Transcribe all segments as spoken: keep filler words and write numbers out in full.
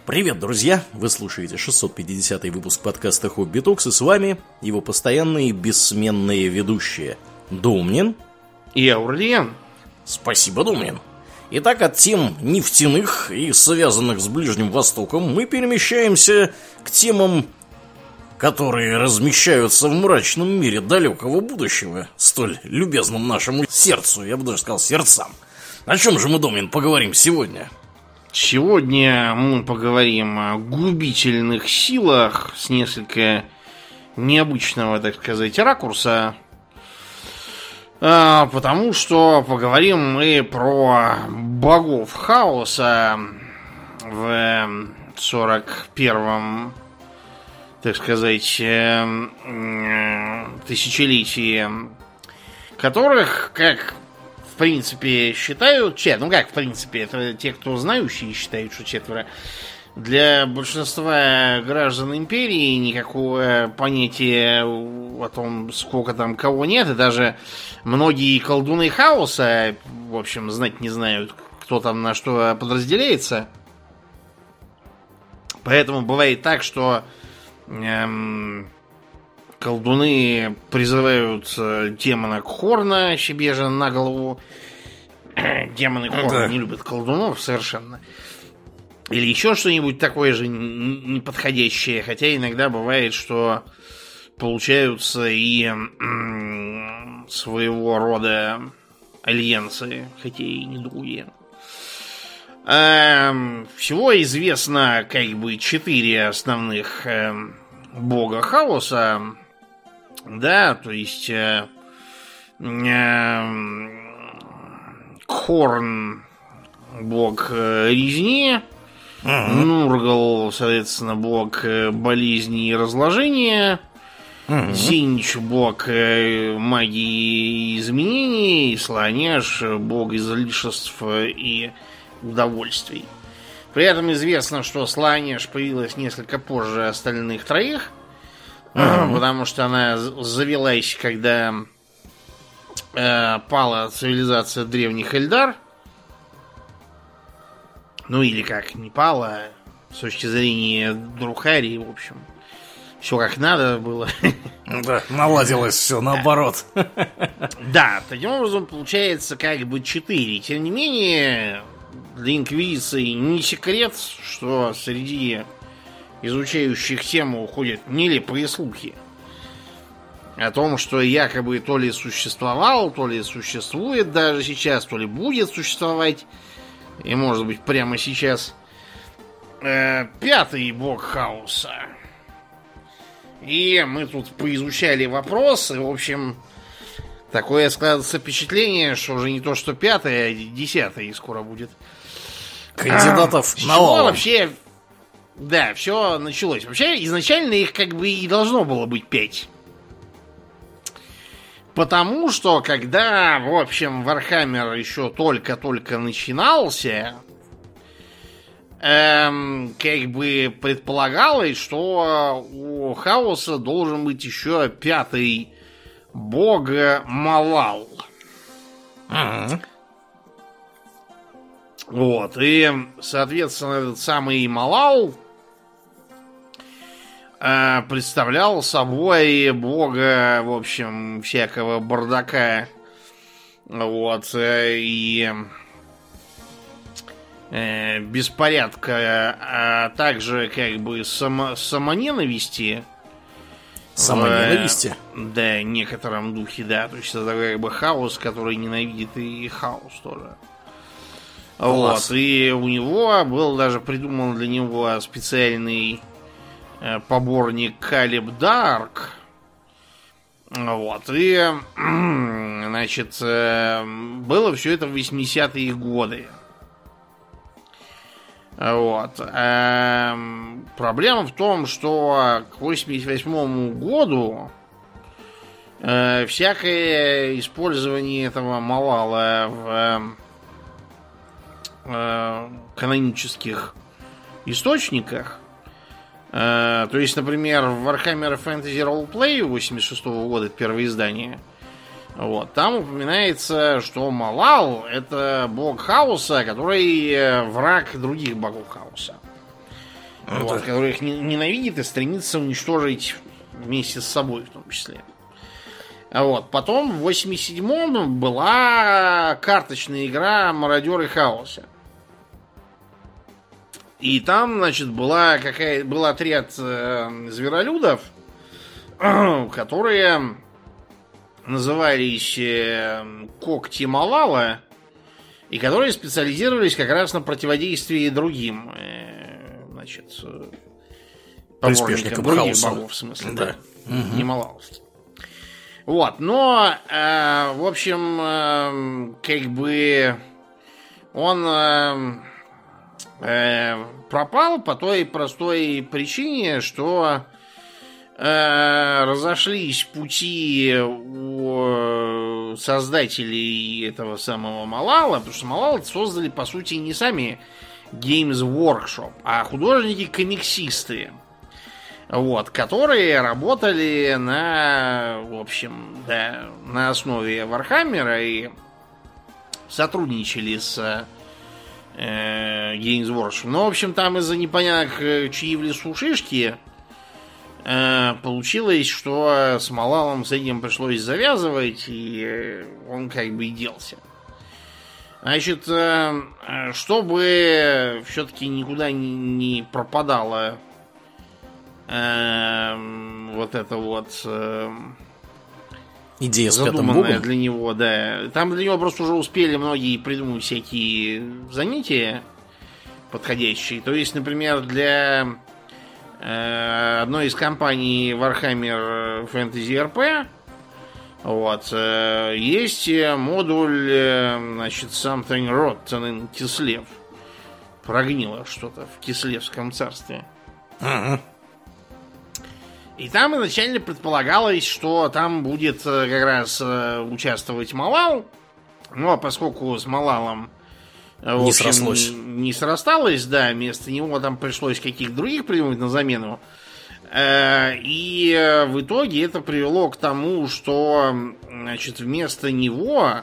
Привет, друзья! Вы слушаете шестьсот пятидесятый выпуск подкаста «Хобби Токс», и с вами его постоянные бессменные ведущие Домнин и Аурлиен. Спасибо, Домнин. Итак, от тем нефтяных и связанных с Ближним Востоком мы перемещаемся к темам, которые размещаются в мрачном мире далекого будущего, столь любезном нашему сердцу, я бы даже сказал, сердцам. О чем же мы, Домнин, поговорим сегодня? Сегодня мы поговорим о губительных силах с несколько необычного, так сказать, ракурса. А, потому что поговорим мы про богов хаоса в сорок первом, так сказать, тысячелетии, которых, как в принципе считают, чет, ну как в принципе, это те, кто знающие считают, что четверо. Для большинства граждан империи никакого понятия о том, сколько там кого нет, и даже многие колдуны хаоса, в общем, знать не знают, кто там на что подразделяется. Поэтому бывает так, что эм, колдуны призывают демона Кхорна себе же на голову. Демоны Кхорна да. не любят колдунов совершенно. Или еще что-нибудь такое же неподходящее. Хотя иногда бывает, что получаются и м, своего рода альянсы, хотя и не другие. Эм, всего известно как бы четыре основных эм, бога хаоса. Да, то есть э, э, Кхорн бог э, резни, uh-huh. Нургал, соответственно, бог э, болезни и разложения, uh-huh. Зинч бог э, магии и изменений, и Слоняш бог излишеств и удовольствий. При этом известно, что Слоняш появилась несколько позже остальных троих. Uh-huh. Потому что она завелась, когда э, пала цивилизация древних Эльдар. Ну или как, не пала, с точки зрения Друхарии, в общем. Все как надо было. Да, наладилось все наоборот. Да, таким образом получается как бы четыре. Тем не менее, для Инквизиции не секрет, что среди изучающих тему ходят нелепые слухи о том, что якобы то ли существовал, то ли существует даже сейчас, то ли будет существовать, и может быть прямо сейчас, э, пятый бог хаоса. И мы тут поизучали вопросы. В общем, такое складывается впечатление, что уже не то что пятый, а десятый скоро будет. Кандидатов а, навалом. Вообще... Да, все началось. Вообще, изначально их как бы и должно было быть пять. Потому что, когда, в общем, Вархаммер еще только-только начинался, эм, как бы предполагалось, что у хаоса должен быть еще пятый бог Малал. Mm-hmm. Вот, и, соответственно, этот самый Малал представлял собой бога, в общем, всякого бардака, вот, и э, беспорядка, а также как бы само, самоненависти. Самоненависти? В, да, некотором духе, да, то есть это как бы хаос, который ненавидит и хаос тоже. Класс. Вот, и у него был даже придуман для него специальный поборник Калиб Дарк. Вот. И, значит, было все это в восьмидесятые годы. Вот. Проблема в том, что к восемьдесят восьмому году всякое использование этого Малала в канонических источниках. Uh, то есть, например, в Warhammer Fantasy Roleplay восемьдесят шестого года, это первое издание, вот, там упоминается, что Малал — это бог хаоса, который враг других богов хаоса. Mm-hmm. Вот, который их ненавидит и стремится уничтожить вместе с собой в том числе. Вот. Потом в восемьдесят седьмом была карточная игра «Мародеры Хаоса». И там, значит, была какая, был отряд э, зверолюдов, которые назывались э, Когти Малала, и которые специализировались как раз на противодействии другим, э, значит, поборникам других хаоса. Богов, в смысле, да, да. Угу. Не малаловских. Вот, но, э, в общем, э, как бы он э, э, пропал по той простой причине, что э, разошлись пути у создателей этого самого Малала, потому что Малал создали, по сути, не сами Games Workshop, а художники-комиксисты. Вот, которые работали на, в общем, да, на основе Вархаммера и сотрудничали с э, Games Workshop. Но, в общем, там из-за непонятных чьи в лесу шишки э, получилось, что с Малалом с этим пришлось завязывать, и он как бы и делся. Значит, э, чтобы все-таки никуда не, не пропадало Эм, вот это вот эм, идея с задуманная для него, да. Там для него просто уже успели многие придумать всякие занятия подходящие. То есть, например, для э, одной из компаний Warhammer Fantasy эр пи вот, э, есть модуль, э, значит, Something Rotten in Kislev. Прогнило что-то в Кислевском царстве. Uh-huh. И там изначально предполагалось, что там будет как раз участвовать Малал. Но поскольку с Малалом в не общем, срослось. Не срасталось, да, вместо него там пришлось каких-то других придумать на замену. И в итоге это привело к тому, что, значит, вместо него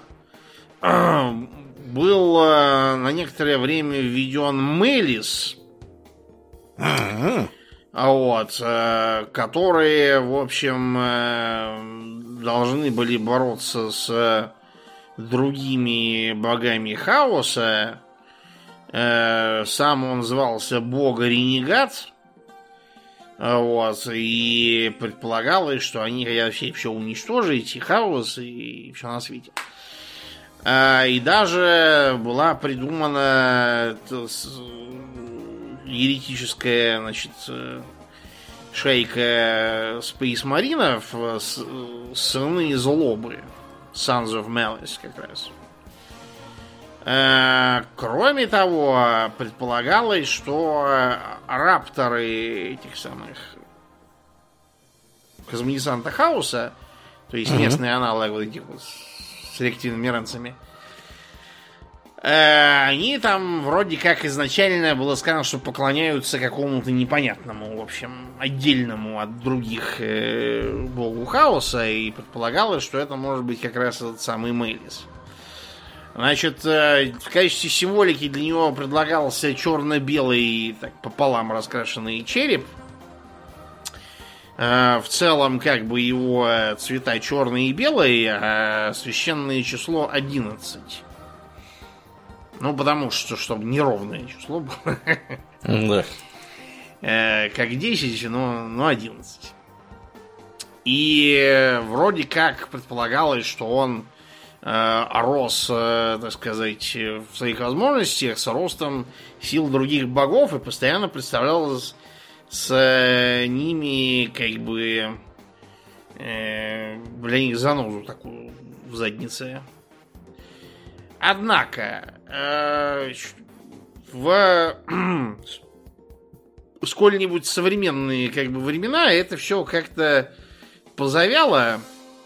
был на некоторое время введен Мелис. Uh-huh. Вот, которые, в общем, должны были бороться с другими богами хаоса. Сам он звался Бог-Ренегат. Вот, и предполагалось, что они хотят вообще все уничтожить, и хаос, и все на свете. И даже была придумана еретическая, значит, шейка спейс-маринов, сыны злобы, Sons of Malice, как раз. Кроме того, предполагалось, что рапторы этих самых космодесанта Хаоса, то есть местные mm-hmm. аналоги вот этих вот с реактивными ранцами, они там вроде как изначально было сказано, что поклоняются какому-то непонятному, в общем, отдельному от других э, богу хаоса, и предполагалось, что это может быть как раз этот самый Мелис. Значит, э, в качестве символики для него предлагался черно-белый, так пополам раскрашенный череп. Э, в целом, как бы его цвета черный и белый, а священное число одиннадцать. Ну, потому что, чтобы неровное число было. Да. Как десять, но, но одиннадцать. И вроде как предполагалось, что он э, рос, э, так сказать, в своих возможностях с ростом сил других богов и постоянно представлял с, с э, ними как бы э, для них занозу такую в заднице. Однако, э, в сколь-нибудь современные как бы времена это все как-то позавяло.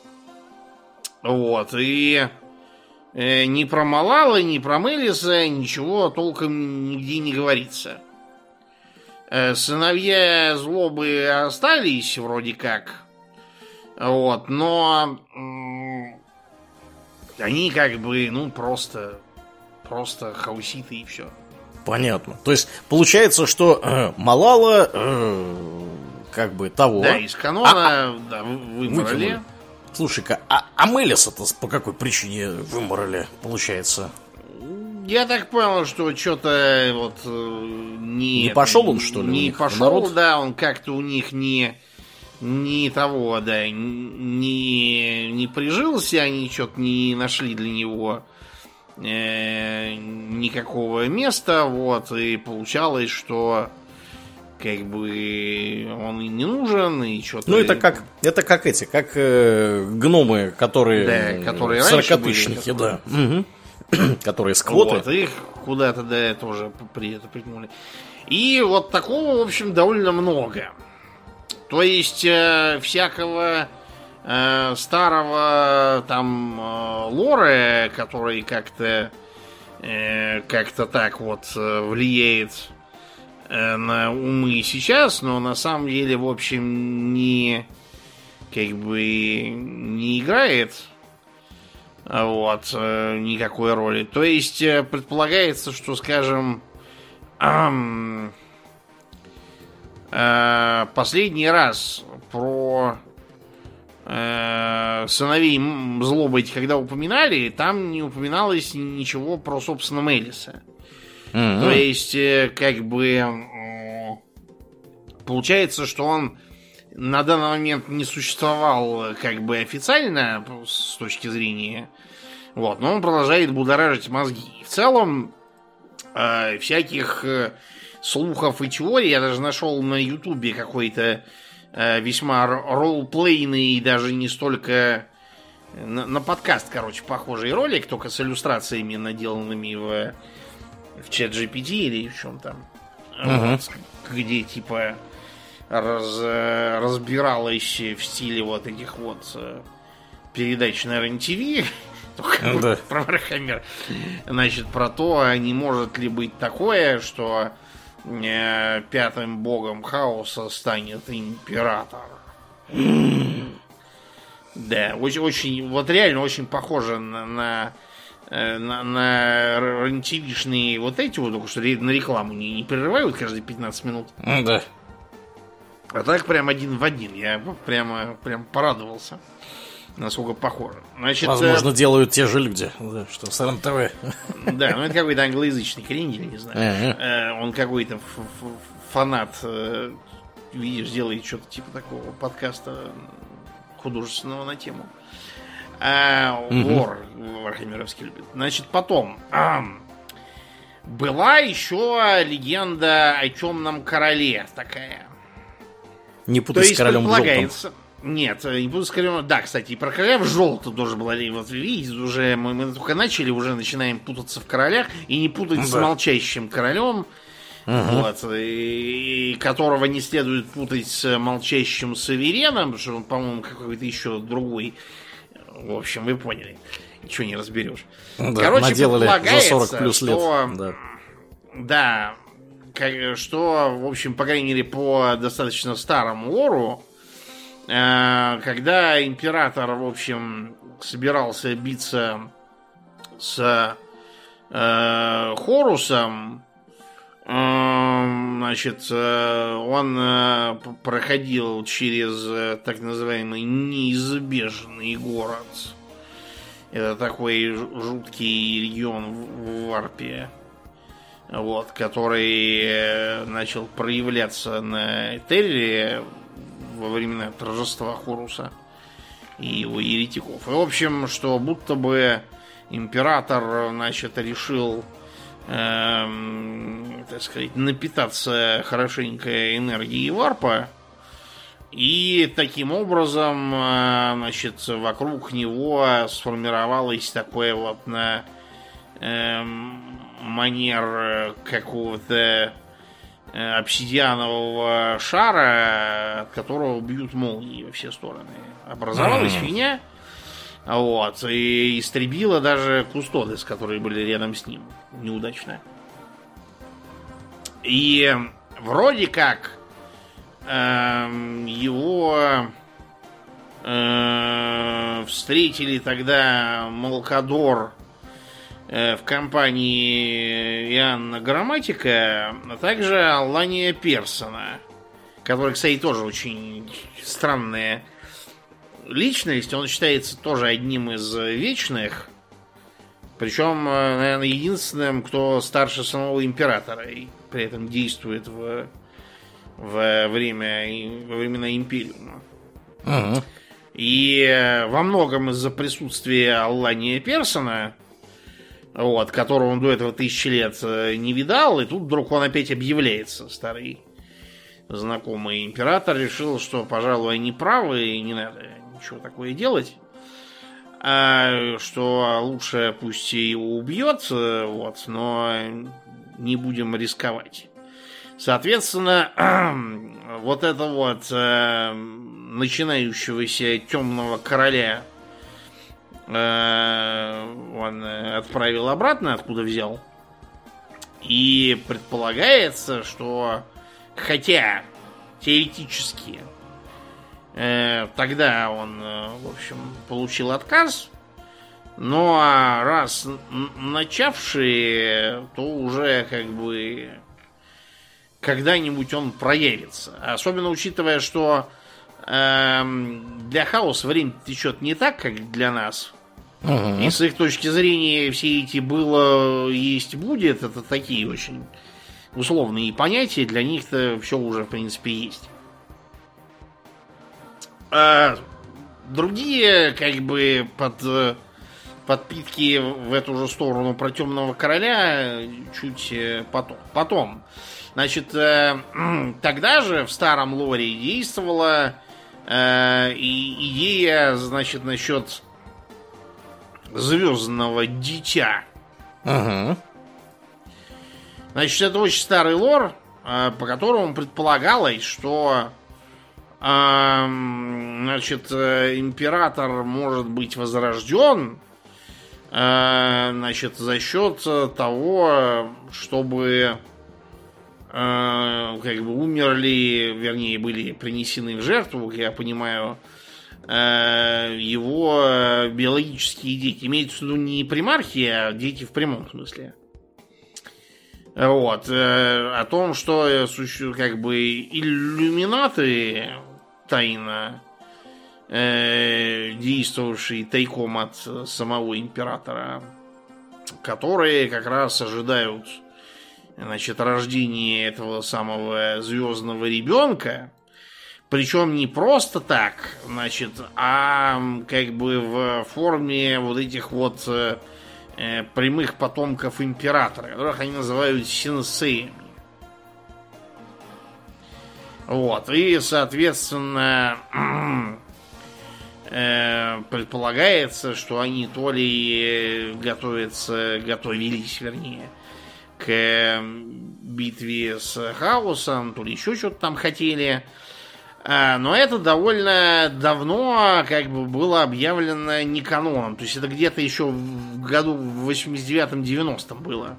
Вот, и э, ни про Малала, ни про Мелиса ничего толком нигде не говорится. Э, сыновья злобы остались вроде как. Вот, но... М- Они как бы, ну, просто, просто хауситы и все. Понятно. То есть получается, что э, Малала э, как бы того. Да, из канона а, да, выморали. Выкинули. Слушай-ка, а, а Мелиса-то по какой причине выморали, получается? Я так понял, что что-то вот не... Не пошел он, что ли? Не пошел, да, он как-то у них не... Не того, да, не, не прижился, они что-то не нашли для него э, никакого места, вот, и получалось, что как бы он и не нужен, и что-то... Ну, это как, это как эти, как э, гномы, которые... Да, которые сорокатысячники, да. Угу. Которые сквоты. Вот, их куда-то, да, тоже при это притянули. И вот такого, в общем, довольно много. То есть э, всякого э, старого там э, лора, который как-то э, как-то так вот э, влияет э, на умы сейчас, но на самом деле, в общем, не как бы не играет вот э, никакой роли. То есть э, предполагается, что, скажем, эм, последний раз про э, сыновей злобы этих, когда упоминали, там не упоминалось ничего про, собственно, Мелиса. Mm-hmm. То есть, э, как бы э, получается, что он на данный момент не существовал как бы официально с точки зрения, вот, но он продолжает будоражить мозги. В целом, э, всяких э, слухов и теорий я даже нашел на Ютубе какой-то э, весьма ролплейный и даже не столько на, на подкаст, короче, похожий ролик, только с иллюстрациями, наделанными в, в чат джи пи ти или в чем там, uh-huh. вот, где типа раз, разбиралось в стиле вот этих вот передач на эр эн ти ви. Да. Про Вархаммер. Значит, про то, не может ли быть такое, что э, пятым богом хаоса станет император. Да, очень, очень, вот реально очень похоже на, на, на, на эр эн ти ви-шные вот эти вот, только что на рекламу не, не прерывают каждые пятнадцать минут. Да. А так прям один в один. Я прямо, прям порадовался. Насколько похоже. Значит, возможно, э... делают те же люди, да, что с эр эн тэ вэ. Да, ну это какой-то англоязычный крендель, не знаю. Uh-huh. Он какой-то фанат, видишь, делает что-то типа такого подкаста художественного на тему. А вор uh-huh. Вархаммеровский любит. Значит, потом была еще легенда о темном короле такая. Не путай с королем в желтом. Нет, не буду сказать. Да, кстати, и про короля в желтом тоже была. Вот видите, уже мы, мы только начали, уже начинаем путаться в королях. И не путать да. с молчащим королем, uh-huh. вот, и, и которого не следует путать с молчащим сувереном, потому что он, по-моему, какой-то еще другой. В общем, вы поняли. Ничего не разберешь. Да, короче, предполагается, за сорок плюс лет. Что, да. да, как, что, в общем, по крайней мере, по достаточно старому лору, когда император, в общем, собирался биться с э, Хорусом, э, значит, э, он э, проходил через э, так называемый неизбежный город. Это такой жуткий регион в, в Варпе, вот, который э, начал проявляться на Терре во времена торжества Хоруса и его еретиков. И, в общем, что будто бы император, значит, решил, эм, так сказать, напитаться хорошенько энергией варпа, и таким образом, э, значит, вокруг него сформировалось такое вот на эм, манер какого-то обсидианового шара, от которого бьют молнии во все стороны. Образовалась mm-hmm. фигня, вот, и истребила даже кустодес, которые были рядом с ним. Неудачно. И вроде как э, его э, встретили тогда Малкадор в компании Иоанна Грамматика, а также Аллания Персона, который, кстати, тоже очень странная личность. Он считается тоже одним из вечных. Причем, наверное, единственным, кто старше самого императора и при этом действует в, в время, во времена Империума. Ага. И во многом из-за присутствия Аллания Персона, вот, которого он до этого тысячи лет не видал, и тут вдруг он опять объявляется, старый знакомый император, решил, что, пожалуй, они правы, и не надо ничего такое делать. А что лучше пусть его убьет, вот, но не будем рисковать. Соответственно, вот это вот э, начинающегося темного короля э, он отправил обратно, откуда взял. И предполагается, что хотя теоретически тогда он, в общем, получил отказ, но раз начавший, то уже как бы когда-нибудь он проявится. Особенно учитывая, что э, для хаоса время течет не так, как для нас. Uh-huh. И с их точки зрения все эти было, есть, будет, это такие очень условные понятия. Для них-то все уже, в принципе, есть. А другие, как бы, под подпитки в эту же сторону про темного короля чуть потом. Потом. Значит, тогда же в старом лоре действовала э, и идея, значит, насчет звездного дитя. Ага. Значит, это очень старый лор, э, по которому предполагалось, что значит, император может быть возрожден, значит, за счет того, чтобы как бы умерли, вернее, были принесены в жертву, как я понимаю, его биологические дети. Имеется в виду не примархи, а дети в прямом смысле. Вот. О том, что как бы иллюминаты тайно э, действовавшие тайком от самого императора, которые как раз ожидают, значит, рождения этого самого звездного ребенка, причем не просто так, значит, а как бы в форме вот этих вот э, прямых потомков императора, которых они называют сенсеями. Вот, и, соответственно, э, предполагается, что они то ли готовятся, готовились, вернее, к битве с хаосом, то ли еще что-то там хотели. А, но это довольно давно как бы было объявлено не каноном. То есть это где-то еще в году в восемьдесят девятом девяностом было.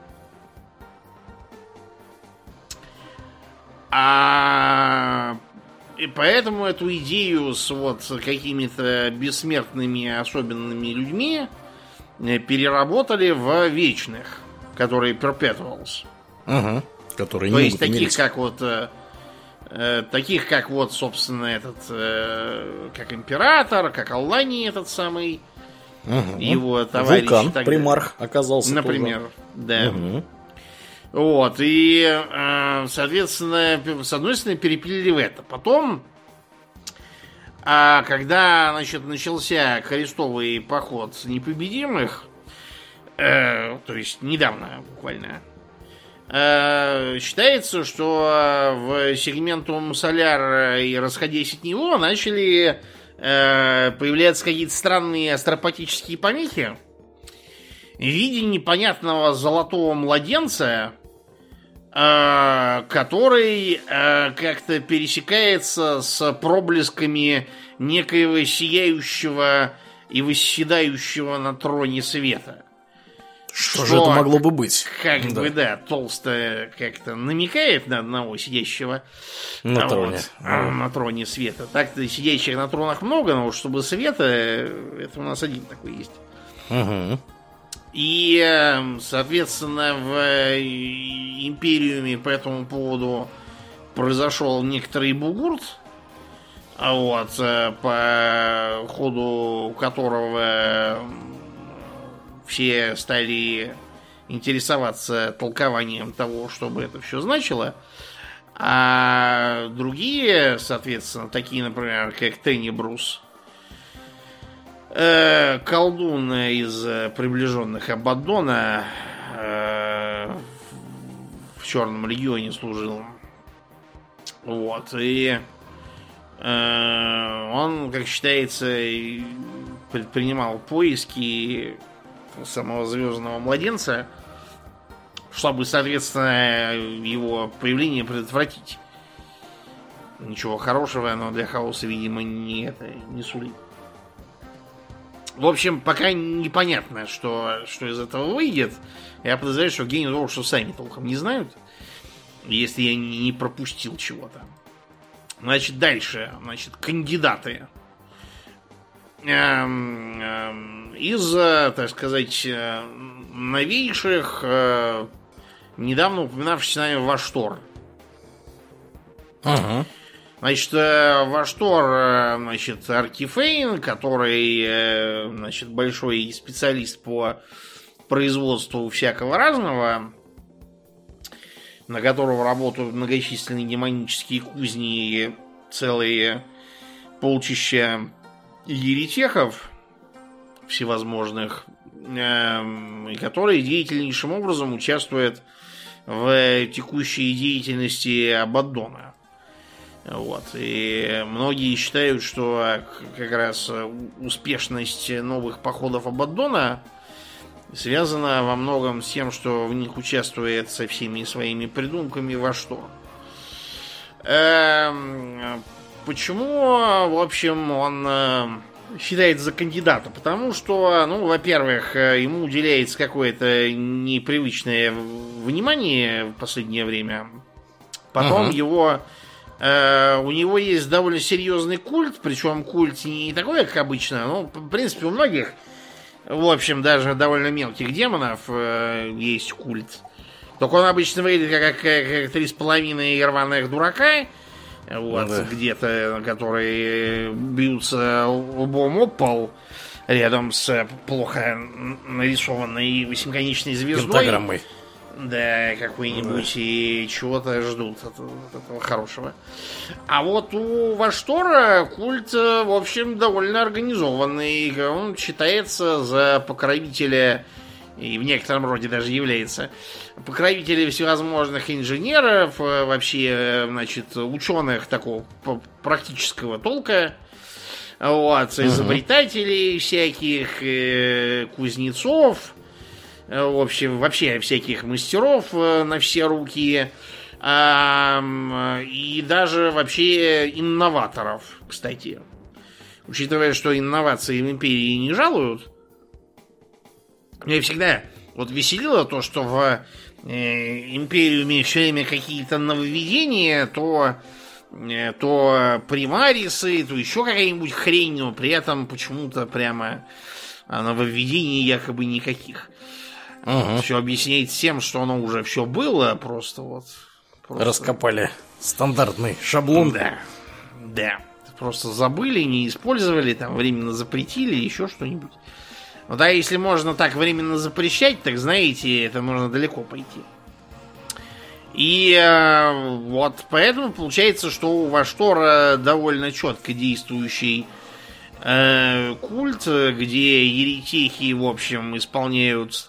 А и поэтому эту идею с вот какими-то бессмертными особенными людьми переработали в вечных, которые perpetuals. Ага, которые То не есть таких умереть. как вот э, таких как вот, собственно, этот э, как император, как Аллани этот самый, ага. его товарищ. Вулкан, так примарх оказался например, тоже. да. Угу. Вот, и, э, соответственно, с одной стороны, перепилили в это. Потом, а когда, значит, начался крестовый поход непобедимых, э, то есть недавно буквально, э, считается, что в сегментум соляр и расходясь от него начали э, появляться какие-то странные астропатические помехи в виде непонятного золотого младенца, который э, как-то пересекается с проблесками некоего сияющего и восседающего на троне света. Что, что же это могло бы быть? Как да. бы, да, толсто как-то намекает на одного сидящего на, вот, троне. на троне света. Так-то сидящих на тронах много, но чтобы света, это у нас один такой есть. Угу. И, соответственно, в Империуме по этому поводу произошел некоторый бугурт, вот, по ходу которого все стали интересоваться толкованием того, что бы это все значило. А другие, соответственно, такие, например, как Тенебрус, э, колдун из приближенных Абаддона, э, в Черном легионе служил. Вот. И э, он, как считается, предпринимал поиски самого звездного младенца, чтобы, соответственно, его появление предотвратить. Ничего хорошего, но для хаоса, видимо, не, это, не сулит. В общем, пока непонятно, что, что из этого выйдет. Я подозреваю, что Game Workshop сами толком не знают, если я не пропустил чего-то. Значит, дальше. Значит, кандидаты. Эм, эм, из, так сказать, новейших, э, недавно упоминавшийся нами Ваштор. Ага. Значит, Ваштор, значит, Аркифейн, который, значит, большой специалист по производству всякого разного, на которого работают многочисленные демонические кузни и целые полчища еретехов всевозможных, и который деятельнейшим образом участвует в текущей деятельности Абаддона. Вот. И многие считают, что как раз успешность новых походов Абаддона связана во многом с тем, что в них участвует со всеми своими придумками Ваштор. Эм, почему, в общем, он считается за кандидата? Потому что, ну, во-первых, ему уделяется какое-то непривычное внимание в последнее время. Потом uh-huh. его... Uh, у него есть довольно серьезный культ, причем культ не такой, как обычно, но, в принципе, у многих, в общем, даже довольно мелких демонов uh, есть культ. Только он обычно выглядит как, как, как три с половиной рваных дурака, вот, ну, да. где-то, которые бьются лбом об пол рядом с плохо нарисованной восьмиконечной звездой. Пентаграммой. Да, какой-нибудь, да. И чего-то ждут от, от этого хорошего. А вот у Ваштора культ, в общем, довольно организованный. Он считается за покровителя, и в некотором роде даже является покровителем всевозможных инженеров, вообще, значит, ученых такого практического толка. Вот, изобретателей всяких, кузнецов. В общем, вообще всяких мастеров на все руки. И даже вообще инноваторов, кстати. Учитывая, что инновации в Империи не жалуют. Меня всегда вот веселило то, что в Империуме все время какие-то нововведения, то, то примарисы, то еще какая-нибудь хрень, но при этом почему-то прямо нововведений якобы никаких. Угу. Все объясняет тем, что оно уже все было, просто вот... Просто... Раскопали стандартный шаблон. Да, да. Просто забыли, не использовали, там временно запретили, еще что-нибудь. Ну да, если можно так временно запрещать, так знаете, это можно далеко пойти. И э, вот поэтому получается, что у Ваштора довольно четко действующий э, культ, где еретехи, в общем, исполняют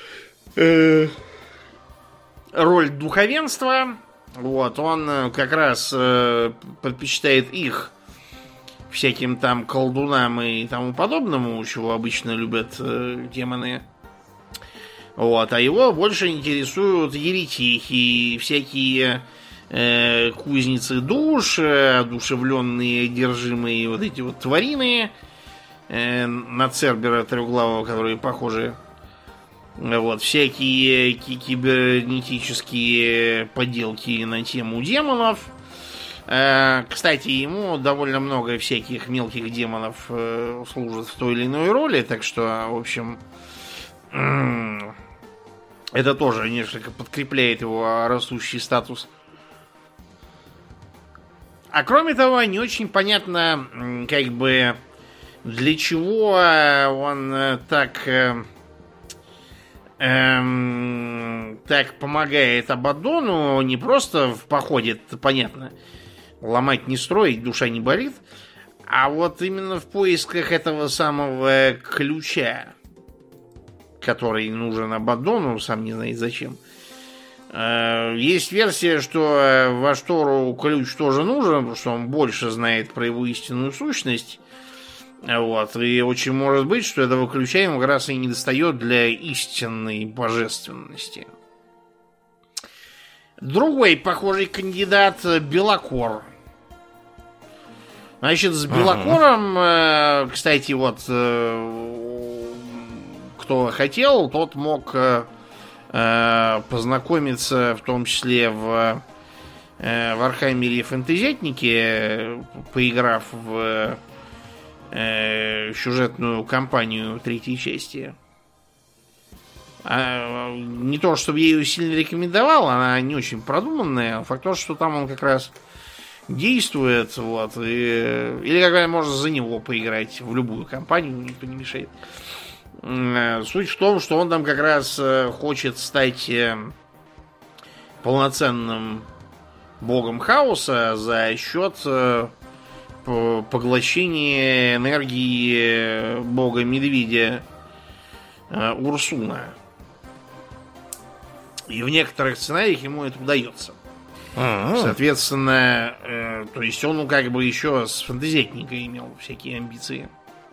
роль духовенства. Вот, он как раз э, предпочитает их всяким там колдунам и тому подобному, чего обычно любят э, демоны. Вот, а его больше интересуют еретихи, всякие э, кузницы душ, одушевленные, одержимые вот эти вот тварины э, на Цербера трехглавого, которые похожи. Вот, всякие кибернетические поделки на тему демонов. Кстати, ему довольно много всяких мелких демонов служат в той или иной роли, так что, в общем, это тоже несколько подкрепляет его растущий статус. А кроме того, не очень понятно, как бы, для чего он так, эм, так помогает Абаддону. Не просто в походе, это понятно. Ломать не строить, душа не болит. А вот именно в поисках этого самого ключа, который нужен Абаддону, сам не знает зачем. Есть версия, что Ваштору ключ тоже нужен, потому что он больше знает про его истинную сущность. Вот. И очень может быть, что этого ключа ему как раз и не достает для истинной божественности. Другой похожий кандидат — Белокор. Значит, с Белокором, ага. кстати, вот кто хотел, тот мог познакомиться, в том числе в Вархаммере Фэнтезиатнике, поиграв в сюжетную кампанию третьей части. Не то, чтобы я ее сильно рекомендовал, она не очень продуманная. Факт то, что там он как раз действует, вот, и, или как раз можно за него поиграть в любую кампанию, никто не мешает. Суть в том, что он там как раз хочет стать полноценным богом хаоса за счет поглощения энергии бога-медведя Урсуна. И в некоторых сценариях ему это удается. А-а-а. Соответственно, э, то есть он, ну, как бы еще с фэнтезиатникой имел всякие амбиции.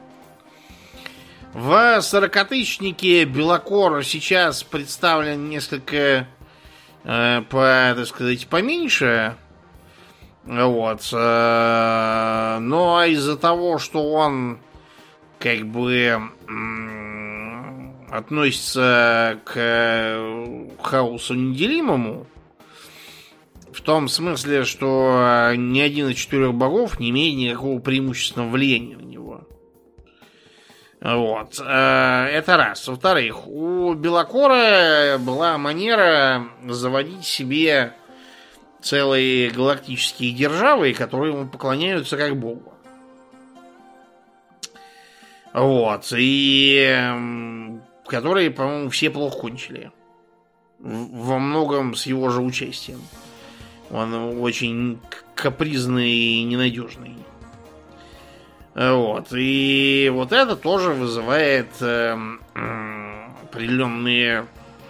В сорокатысячнике Белокор сейчас представлен несколько, э, по, так сказать, поменьше. Вот. Э, но из-за того, что он как бы м- относится к хаосу неделимому, в том смысле, что ни один из четырех богов не имеет никакого преимущественного влияния на него. Вот. Это раз. Во-вторых, у Белокора была манера заводить себе целые галактические державы, которые ему поклоняются как богу. Вот. И которые, по-моему, все плохо кончили. Во многом с его же участием. Он очень капризный и ненадежный. Вот. И вот это тоже вызывает э, э, определенные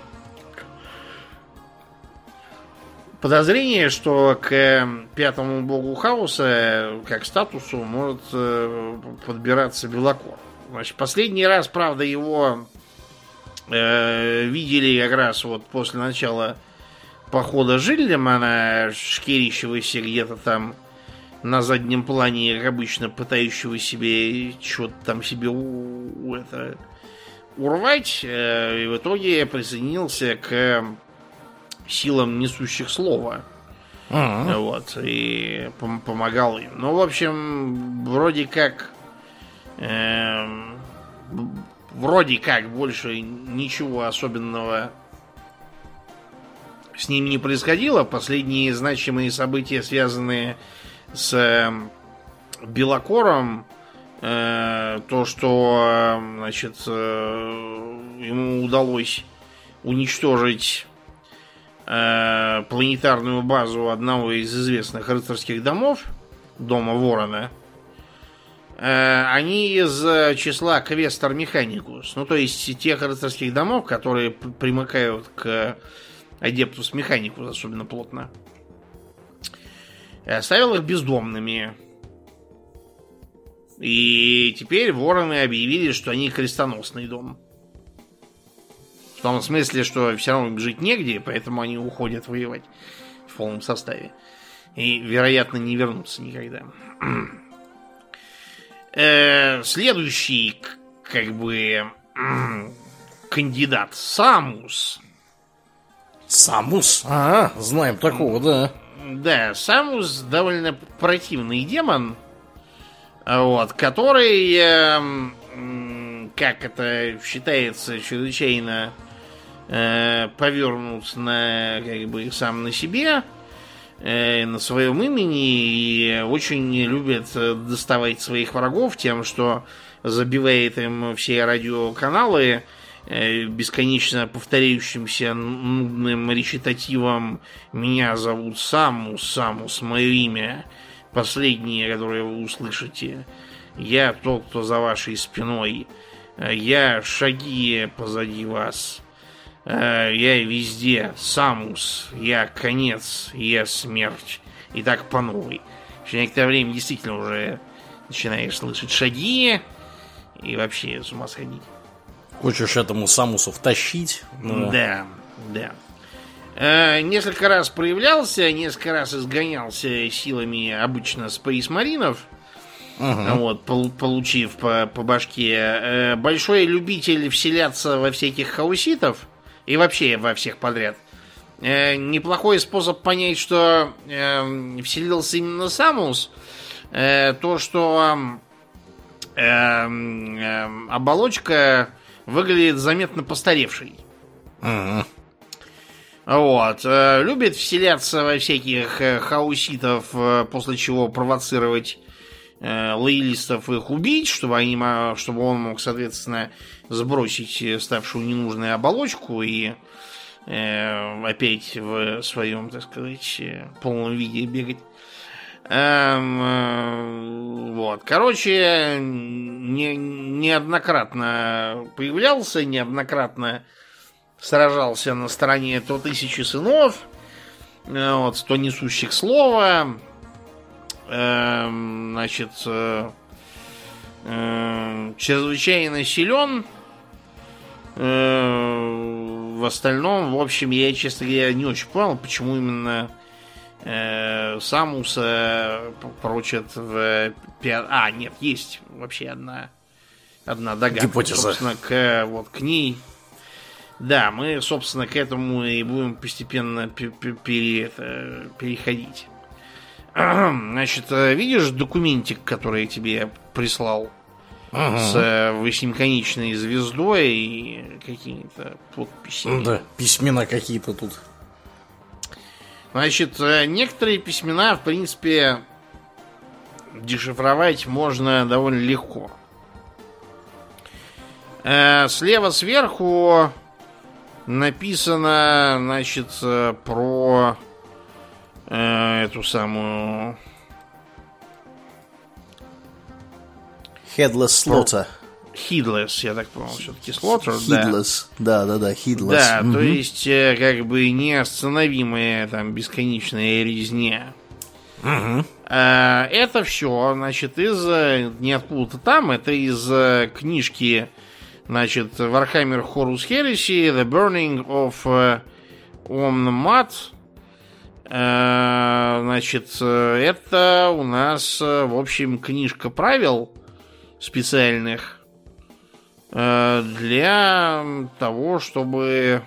подозрения, что к пятому богу хаоса, как статусу, может э, подбираться Белокор. Значит, последний раз, правда, его э, видели как раз вот после начала похода Жильдемана, шкерящегося где-то там на заднем плане, как обычно, пытающего себе что-то там себе у, у это, урвать, э, и в итоге присоединился к силам несущих слова. А-а-а. Вот, и пом- помогал им. Ну, в общем, вроде как э, вроде как больше ничего особенного с ним не происходило. Последние значимые события, связанные с Белокором, э, то, что, значит, э, ему удалось уничтожить э, планетарную базу одного из известных рыцарских домов, дома Ворона, э, они из числа Квестор Механикус, ну, то есть тех рыцарских домов, которые примыкают к Адептус Механикус особенно плотно. И оставил их бездомными. И теперь вороны объявили, что они крестоносный дом. В том смысле, что все равно им жить негде, поэтому они уходят воевать в полном составе. И, вероятно, не вернутся никогда. Следующий, как бы, кандидат Самус. Самус? А, знаем такого, да. Да, Самус довольно противный демон, вот, который, э, как это считается, чрезвычайно э, повернут на, как бы, сам на себе, э, на своем имени, и очень любит доставать своих врагов тем, что забивает им все радиоканалы э, бесконечно повторяющимся нудным речитативом «Меня зовут Самус, Самус, мое имя». Последнее, которое вы услышите. Я тот, кто за вашей спиной. Я шаги позади вас. Я везде. Самус. Я конец. Я смерть. И так по новой. Через некоторое время действительно уже начинаешь слышать шаги. И вообще с ума сходить. Хочешь этому Самусу втащить? Но... Да, да. Несколько раз проявлялся, несколько раз изгонялся силами обычно спейсмаринов, uh-huh. вот, получив по, по башке. Большой любитель вселяться во всяких хауситов и вообще во всех подряд. Неплохой способ понять, что вселился именно Самус, то, что оболочка выглядит заметно постаревшей. Uh-huh. Вот. Любит вселяться во всяких хауситов, после чего провоцировать лоялистов их убить, чтобы, они, чтобы он мог, соответственно, сбросить ставшую ненужную оболочку и э, опять в своем, так сказать, полном виде бегать. Эм, вот. Короче, не, неоднократно появлялся, неоднократно сражался на стороне то тысячи сынов, вот, сто несущих слова, э, значит, э, э, чрезвычайно силен. Э, в остальном, в общем, я, честно говоря, не очень понял, почему именно э, Самуса прочат в... А, нет, есть вообще одна, одна догадка. Гипотеза. Собственно, к, вот, к ней... Да, мы, собственно, к этому и будем постепенно пере, это, переходить. Значит, видишь документик, который я тебе прислал? Ага. С восьмиконечной звездой и какими-то подписями. Да, письмена какие-то тут. Значит, некоторые письмена, в принципе, дешифровать можно довольно легко. Слева сверху написано, значит, про э, эту самую... Headless Slaughter. Headless, я так понял, все-таки Slaughter, Headless, да, да, да, Headless. Да, угу. То есть, как бы неостановимая там бесконечная резня. Угу. Это все, значит, из не откуда-то там, это из книжки, значит, Warhammer Horus Heresy, The Burning of uh, Omnamat. Uh, значит, это у нас, в общем, книжка правил специальных uh, для того, чтобы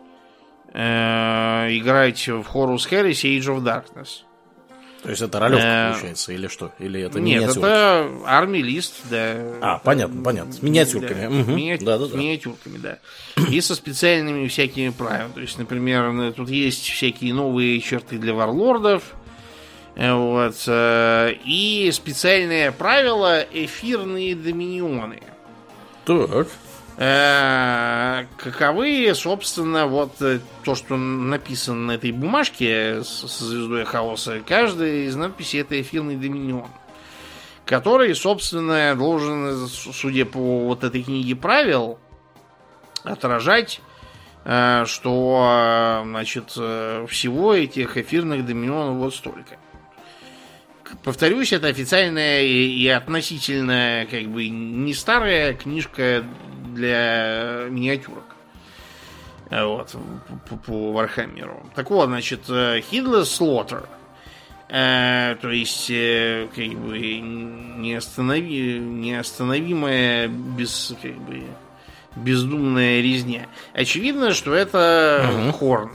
uh, играть в Horus Heresy Age of Darkness. То есть это ролевка, э... получается, или что? Или это миниатюрка? Нет, это армий-лист, да. А, понятно, понятно. С миниатюрками. Да, угу. Мини... да, да, с да. миниатюрками, да. И со специальными всякими правилами. То есть, например, тут есть всякие новые черты для варлордов. Вот. И специальное правило эфирные доминионы. Так. Каковы, собственно, вот то, что написано на этой бумажке с, с звездой хаоса. Каждая из надписей — это эфирный доминион, который, собственно, должен, судя по вот этой книге правил, отражать, что, значит, всего этих эфирных доминионов вот столько. Повторюсь, это официальная и относительно, как бы, не старая книжка для миниатюрок. Вот, по, по Вархаммеру. Так вот, значит, Headless Slaughter. Э, то есть, э, как бы, неостанови, неостановимая, без, как бы, бездумная резня. Очевидно, что это uh-huh. Хорн.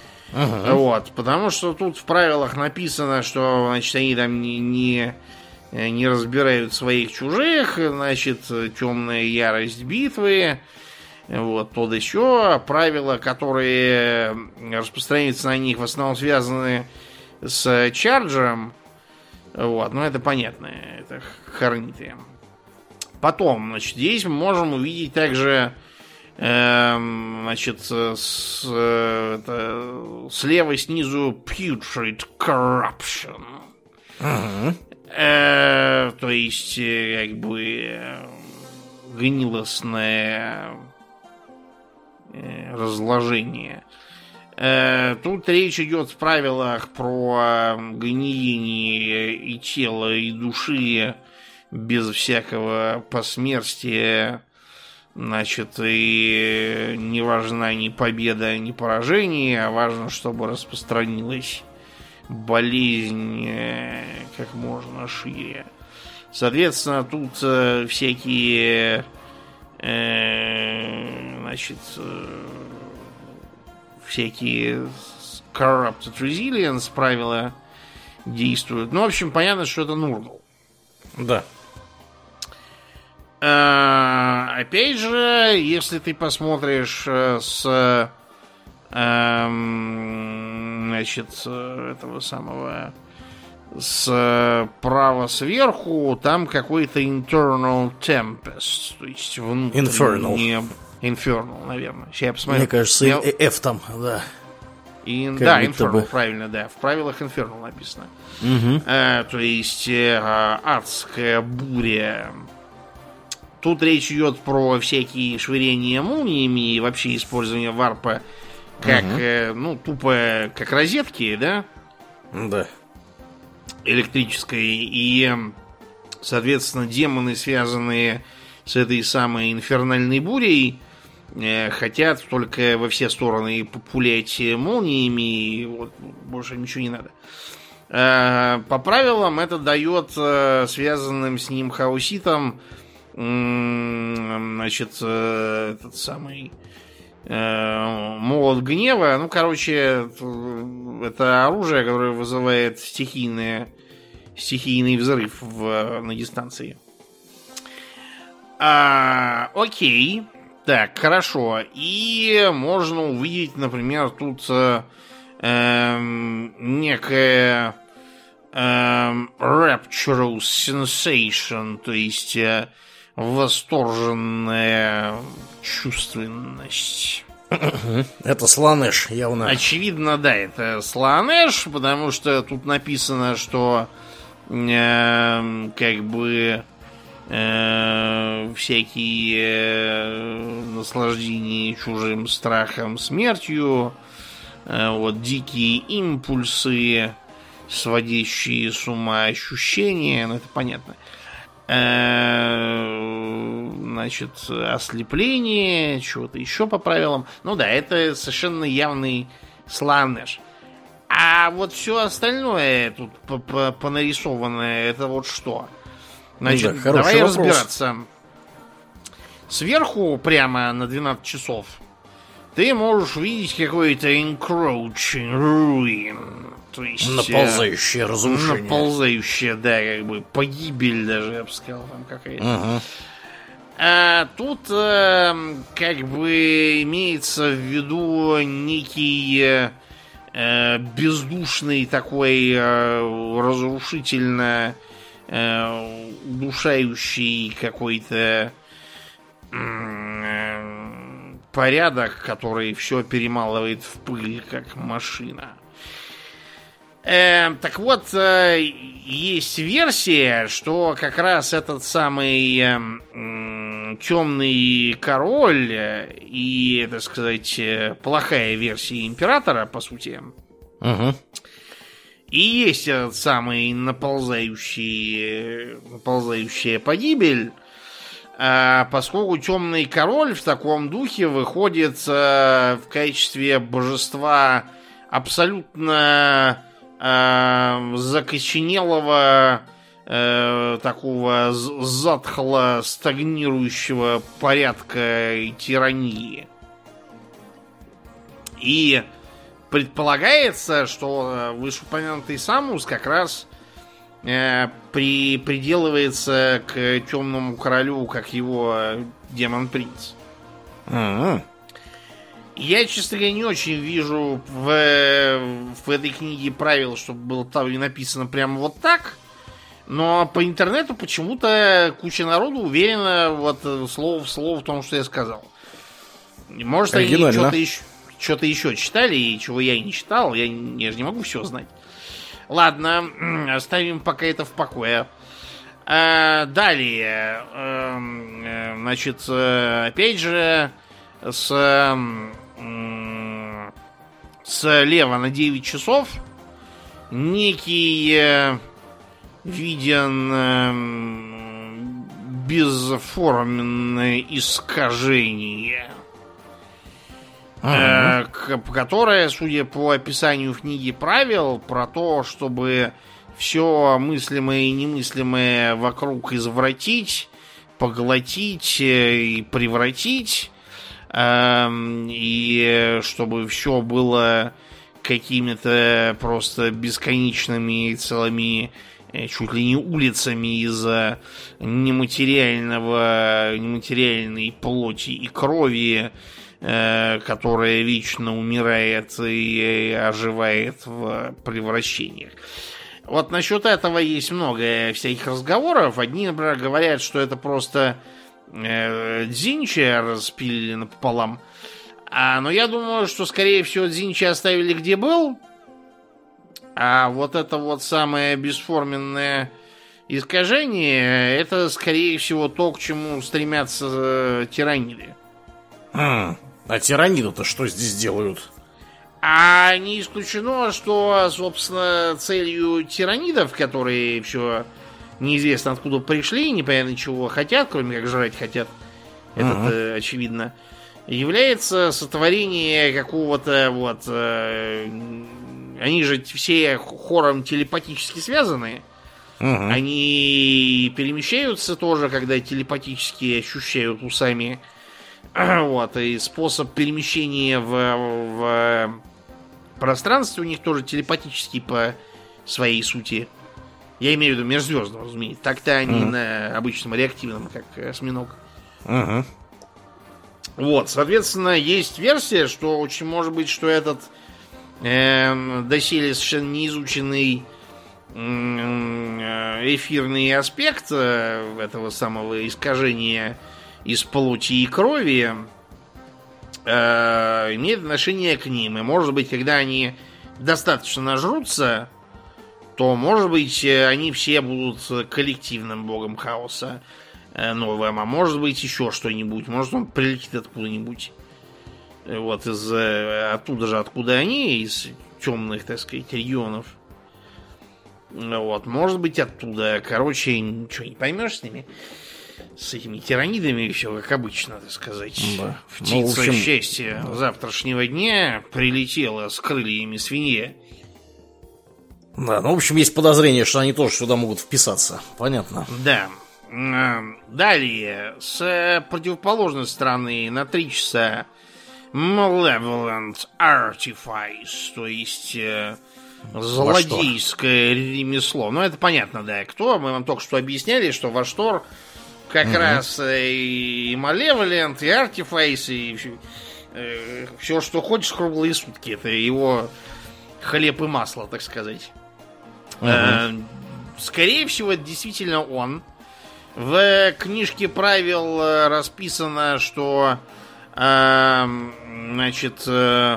Uh-huh. Вот, потому что тут в правилах написано, что, значит, они там не, не не разбирают своих чужих, значит, темная ярость битвы, вот, то да сё. Правила, которые распространяются на них, в основном связаны с чарджем. Вот, ну это понятно, это хорниты. Потом, значит, здесь мы можем увидеть также, э, значит, с, это, слева снизу Putrid Corruption. Uh-huh. Э, то есть, как бы, гнилостное разложение. Тут речь идет в правилах про гниение и тела, и души без всякого посмертия. Значит, и не важна ни победа, ни поражение, а важно, чтобы распространилась болезнь как можно шире. Соответственно, тут всякие, значит, всякие Corrupted Resilience правила действуют. Ну, в общем, понятно, что это Нургл. Да. А, опять же, если ты посмотришь с, эм, значит, этого самого, справа сверху, там какой-то Internal Tempest, то есть внутренний... Infernal. Infernal, наверное. Сейчас я посмотрю. Мне кажется, я... F там, да. И, да, Infernal, бы. Правильно, да. В правилах Infernal написано. Угу. А, то есть э, адская буря. Тут речь идет про всякие швырения молниями и вообще использование варпа как, угу. э, ну, тупо как розетки, да? Да. Электрической. И, соответственно, демоны, связанные с этой самой инфернальной бурей, хотят только во все стороны пулять молниями, и вот больше ничего не надо. По правилам это дает связанным с ним хауситам, значит, этот самый молот гнева. Ну, короче, это оружие, которое вызывает стихийное, стихийный взрыв в, на дистанции. А, окей. Так, хорошо. И можно увидеть, например, тут э, э, некое э, rapturous sensation, то есть э, восторженная чувственность. Это Сланеш, явно. Очевидно, да, это Сланеш, потому что тут написано, что э, как бы Э, всякие э, наслаждения чужим страхом, смертью, э, вот дикие импульсы, сводящие с ума ощущения, ну это понятно. Э, значит, ослепление, чего-то еще по правилам. Ну да, это совершенно явный Сланеш. А вот все остальное тут понарисованное, это вот что? Значит, да, давай вопрос. разбираться. Сверху, прямо на двенадцать часов, ты можешь видеть какой-то encroaching ruin. То есть, наползающее разрушение. Наползающее, да, как бы погибель даже, я бы сказал, там какая-то. Угу. А тут э, как бы имеется в виду некий э, бездушный такой э, разрушительно удушающий какой-то порядок, который все перемалывает в пыль, как машина. Э, так вот, э, есть версия, что как раз этот самый э, темный король и, так сказать, плохая версия императора, по сути, угу. И есть этот самый наползающий, наползающая погибель, а поскольку темный король в таком духе выходит а, в качестве божества абсолютно а, закоченелого, а, такого затхло стагнирующего порядка и тирании. И предполагается, что вышеупомянутый Самус как раз э, при, приделывается к темному королю, как его демон-принц. Mm-hmm. Я, честно говоря, не очень вижу в, в этой книге правил, чтобы было там и написано прямо вот так. Но по интернету почему-то куча народу уверена вот слово в слово в том, что я сказал. Может, они что-то еще, что-то еще читали, и чего я и не читал. Я, я же не могу все знать. Ладно, оставим пока это в покое. А, далее. А, значит, опять же, с, слева на девять часов некий виден безформенное искажение, ага. которое, судя по описанию в книге правил, про то, чтобы все мыслимое и немыслимое вокруг извратить, поглотить и превратить, и чтобы все было какими-то просто бесконечными целыми чуть ли не улицами из нематериального, нематериальной плоти и крови, э, которая вечно умирает и оживает в превращениях. Вот насчет этого есть много всяких разговоров. Одни, например, говорят, что это просто э, Дзинча распилили напополам. А, но я думаю, что, скорее всего, Дзинча оставили где был. А вот это вот самое бесформенное искажение, это, скорее всего, то, к чему стремятся э, тираниды. А, а тираниды-то что здесь делают? А не исключено, что, собственно, целью тиранидов, которые все неизвестно откуда пришли, непонятно чего хотят, кроме как жрать хотят, это uh-huh. очевидно, является сотворение какого-то вот... Э, они же все хором телепатически связаны. Uh-huh. Они перемещаются тоже, когда телепатически ощущают усами. Вот, и способ перемещения в, в пространстве у них тоже телепатический по своей сути. Я имею в виду межзвездного, разумеется. Так-то они uh-huh. на обычном реактивном, как осьминог. Uh-huh. Вот, соответственно, есть версия, что очень может быть, что этот э, доселе совершенно неизученный э, эфирный аспект э, этого самого искажения из плоти и крови э, имеет отношение к ним. И может быть, когда они достаточно нажрутся, то, может быть, они все будут коллективным богом хаоса э, новым. А может быть, еще что-нибудь. Может, он прилетит откуда-нибудь. Вот из оттуда же, откуда они, из темных, так сказать, регионов. Вот, может быть, оттуда. Короче, ничего не поймешь с ними. С этими тиранидами все как обычно, так сказать. Да. Птица ну, в общем... счастья завтрашнего дня прилетела с крыльями свинья. Да, ну, в общем, есть подозрение, что они тоже сюда могут вписаться. Понятно. Да. Далее, с противоположной стороны на три часа Malevolent Artifice, то есть э, злодейское ремесло. Ну, это понятно, да, кто. Мы вам только что объясняли, что Ваштор как mm-hmm. раз и Malevolent, и Artifice, и э, все, что хочешь, круглые сутки. Это его хлеб и масло, так сказать. Mm-hmm. Э, скорее всего, это действительно он. В книжке правил расписано, что э, значит, э,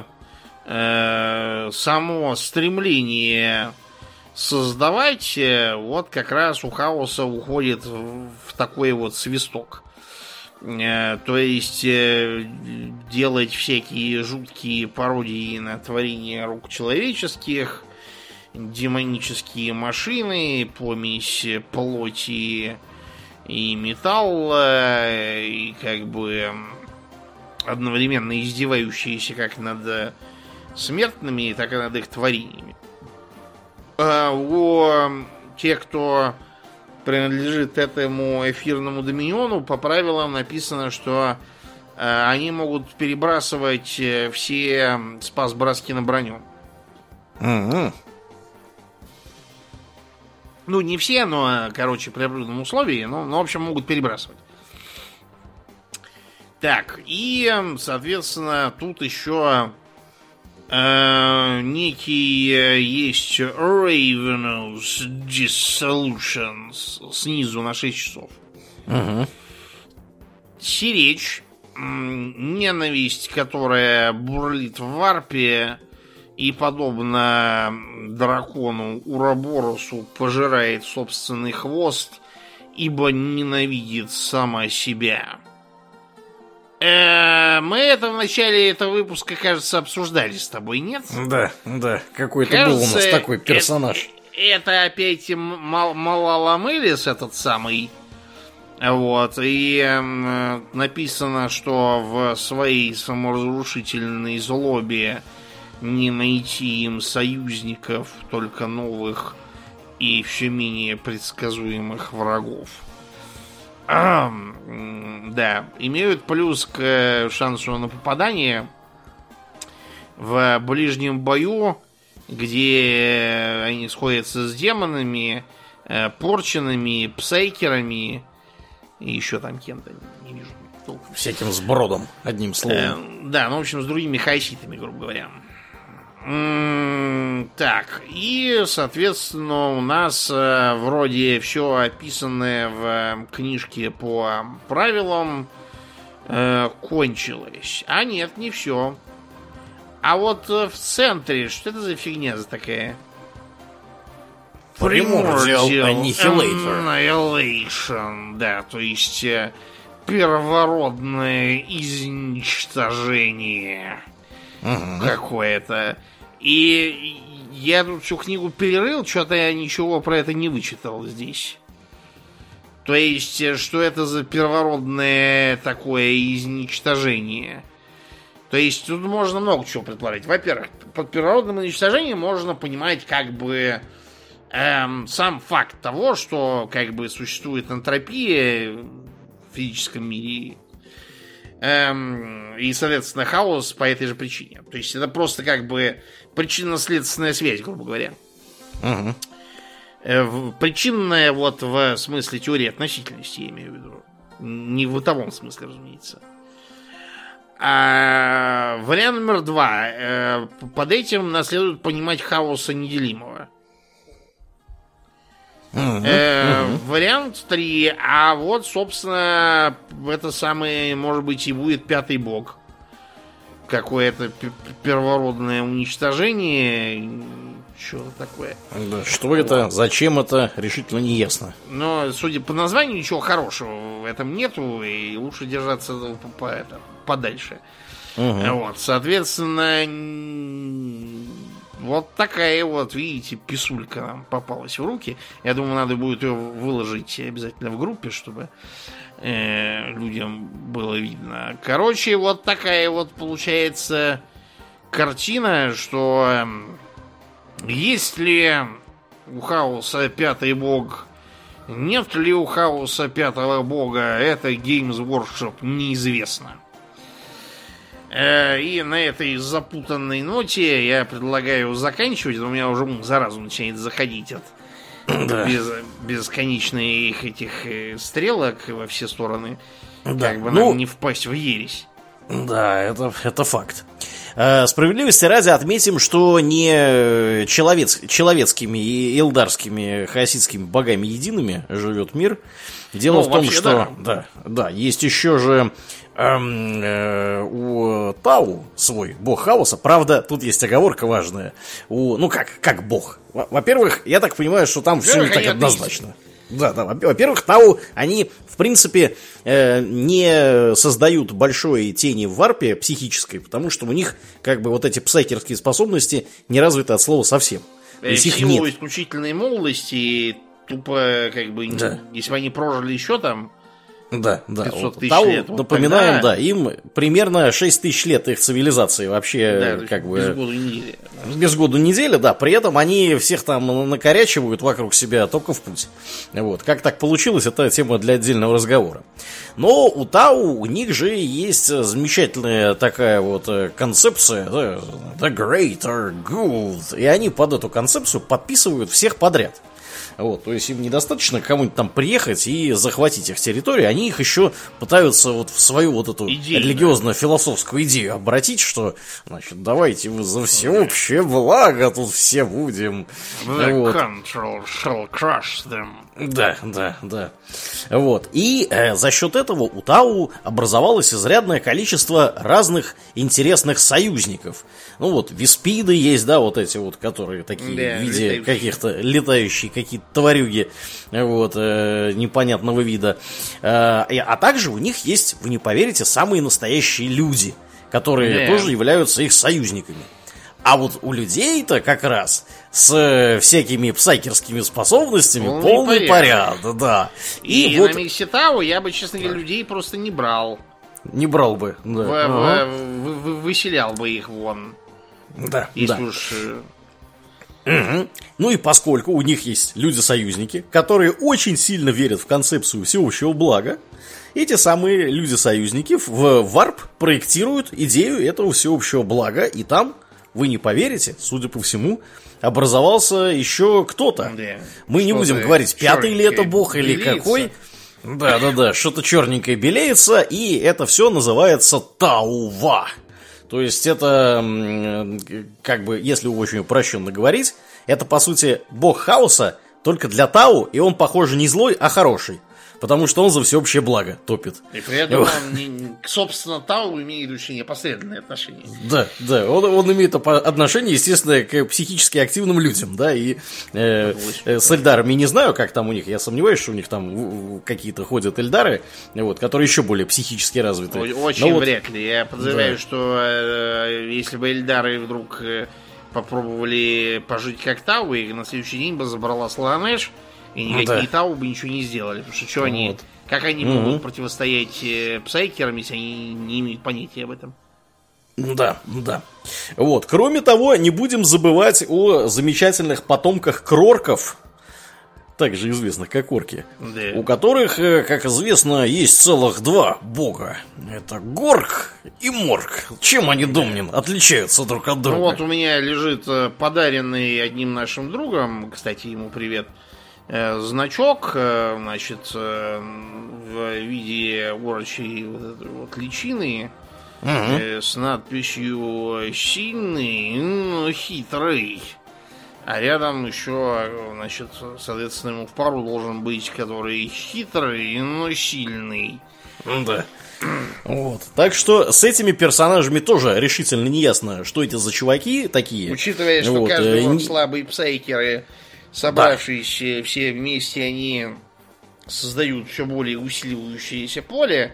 э, само стремление создавать, э, вот как раз у хаоса уходит в, в такой вот свисток. Э, то есть э, делать всякие жуткие пародии на творение рук человеческих, демонические машины, помесь плоти и металла, и как бы одновременно издевающиеся как над смертными, так и над их творениями. А у тех, кто принадлежит этому эфирному доминиону, по правилам написано, что а, они могут перебрасывать все спас-броски на броню. Mm-hmm. Ну, не все, но, короче, при определенном условии, но, но, в общем, могут перебрасывать. Так, и, соответственно, тут еще э, некий э, есть Ravenous Dissolutions снизу на шесть часов. Угу. Сиречь, ненависть, которая бурлит в варпе и, подобно дракону Ураборосу, пожирает собственный хвост, ибо ненавидит сама себя. Э, мы это в начале этого выпуска, кажется, обсуждали с тобой, нет? Да, да, какой-то был у нас такой персонаж. Это, это опять Мал- Малала Мелис, этот самый. Вот, и э, написано, что в своей саморазрушительной злобе не найти им союзников, только новых и все менее предсказуемых врагов. А, да, имеют плюс к шансу на попадание в ближнем бою, где они сходятся с демонами, порченными, псайкерами и еще там кем-то, не вижу толком. Всяким сбродом, одним словом. Э, да, ну, в общем, с другими хаоситами, грубо говоря. М-м, так, и, соответственно, у нас э, вроде все описанное в э, книжке по правилам э, кончилось. А нет, не все. А вот э, в центре, что это за фигня за такая? Primordial Annihilator. Annihilation, да, то есть э, первородное изничтожение Угу. какое-то. И я тут всю книгу перерыл, что-то я ничего про это не вычитал здесь. То есть, э, что это за первородное такое изничтожение? То есть, тут можно много чего предположить. Во-первых, под первородным уничтожением можно понимать как бы Эм, сам факт того, что как бы существует энтропия в физическом мире, эм, и, соответственно, хаос по этой же причине. То есть это просто как бы причинно-следственная связь, грубо говоря. Угу. Э, причинная вот в смысле теории относительности, я имею в виду. Не в бытовом смысле, разумеется. А вариант номер два. Э, под этим нас следует понимать хаоса неделимого. Uh-huh, э, uh-huh. Вариант три. А вот, собственно, это самое, может быть, и будет пятый бог. Какое-то первородное уничтожение. Что такое? Да, что вот. Это, зачем это, решительно не ясно. Но, судя по названию, ничего хорошего в этом нету. И лучше держаться по, по, это, подальше. Uh-huh. Вот, соответственно, вот такая вот, видите, писулька нам попалась в руки. Я думаю, надо будет ее выложить обязательно в группе, чтобы э, людям было видно. Короче, вот такая вот получается картина, что э, есть ли у хаоса пятый бог, нет ли у хаоса пятого бога, это Games Workshop неизвестно. И на этой запутанной ноте я предлагаю заканчивать. У меня уже ум заразу начинает заходить от да. без, бесконечных этих стрелок во все стороны. Да. Как бы ну, нам не впасть в ересь. Да, это, это факт. Справедливости ради отметим, что не человец, человецкими и элдарскими хаоситскими богами едиными живет мир. Дело ну, в том, вообще, что да. Да, да, есть еще же эм, э, у Тау свой бог хаоса. Правда, тут есть оговорка важная. У, ну как, как бог. Во-первых, я так понимаю, что там все не так однозначно. Да, да. Во-первых, Тау, они, в принципе, э, не создают большой тени в варпе психической, потому что у них, как бы, вот эти псайкерские способности не развиты от слова совсем. То есть их нет. Исключительной молодости, тупо, как бы, да. Если бы они прожили еще там да, да. пятьсот тысяч Тау, лет. Напоминаем, тогда... да, им примерно шесть тысяч лет их цивилизации вообще, да, как бы... Без году недели. Без году недели, да. При этом они всех там накорячивают вокруг себя только в путь. Вот. Как так получилось, это тема для отдельного разговора. Но у Тау, у них же есть замечательная такая вот концепция The Greater Good. И они под эту концепцию подписывают всех подряд. Вот, то есть им недостаточно кому-нибудь там приехать и захватить их территорию, они их еще пытаются вот в свою вот эту идею, религиозно-философскую идею обратить, что, значит, давайте вы за всеобщее благо тут все будем. The вот. control shall crush them. Да, да, да. Вот. И э, за счет этого у Тау образовалось изрядное количество разных интересных союзников. Ну вот, виспиды есть, да, вот эти вот, которые такие Да, в виде летающие. каких-то летающие, какие-то тварюги, вот, э, непонятного вида. Э, и- а также у них есть, вы не поверите, самые настоящие люди, которые Да. тоже являются их союзниками. А вот у людей-то как раз с э, всякими псайкерскими способностями Полный полный, порядок. порядок, да. И, И, вот на месте Тау я бы, честно говоря, людей просто не брал. не брал бы. Да, В- Ага. в- в- в- выселял бы их вон. да, Если да. уж... э, Мгм. Ну и поскольку у них есть люди-союзники, которые очень сильно верят в концепцию всеобщего блага, эти самые люди-союзники в варп проектируют идею этого всеобщего блага, и там, вы не поверите, судя по всему, образовался еще кто-то. Да. Мы не Что-то будем говорить, пятый ли это чёрненькое бог или белеется. какой. Да-да-да, что-то черненькое белеется, и это все называется Таува. То есть это, м, как бы, если очень упрощенно говорить, это, по сути, бог хаоса, только для Тау, и он, похоже, не злой, а хороший. Потому что он за всеобщее благо топит. И при этом он, не- не- собственно, Тау имеет очень непосредственное отношение. Да, да, он, он имеет опо- отношение, естественно, к психически активным людям, да, и э, э, с эльдарами не знаю, как там у них, я сомневаюсь, что у них там в- в какие-то ходят эльдары, вот, которые еще более психически развиты. О- Очень Но вот- вряд ли. Я подозреваю, Да. что э, если бы Эльдары вдруг э, попробовали пожить как Тау, и на следующий день бы забрала Слоанеш, и никакие Да. Тау бы ничего не сделали. Потому что, что они, Вот. как они Мгм. могут противостоять э, псайкерам, если они не имеют понятия об этом? Да, да. Вот. Кроме того, не будем забывать о замечательных потомках крорков, также известных как орки, Да. у которых, э, как известно, есть целых два бога. Это Горг и Морг. Чем они, Домнин, отличаются друг от друга? Ну вот у меня лежит э, подаренный одним нашим другом, кстати, ему привет, э, значок, э, значит, э, в виде урочей вот этой вот личины, Мгм. э, с надписью «Сильный, но хитрый». А рядом еще, значит, соответственно, ему в пару должен быть, который хитрый, но сильный. Да. Вот. Так что с этими персонажами тоже решительно не ясно, что эти за чуваки такие. Учитывая, что Вот, каждый э, год не- слабые псайкеры, собравшиеся все вместе, они создают все более усиливающееся поле,